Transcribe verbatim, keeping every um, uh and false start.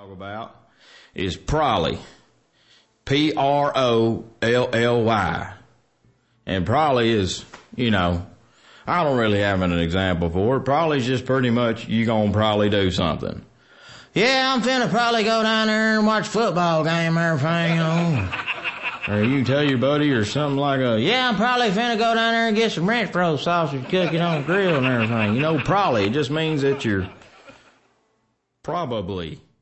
talk about is Prolly. P R O L L Y. And Prolly is, you know, I don't really have an example for it. Prolly's just pretty much you gonna probably do something. Yeah, I'm finna probably go down there and watch football game or everything, you know. Or you tell your buddy or something like a, yeah, I'm probably finna go down there and get some ranch roast sausage cooking on the grill and everything. You know, probably, it just means that you're probably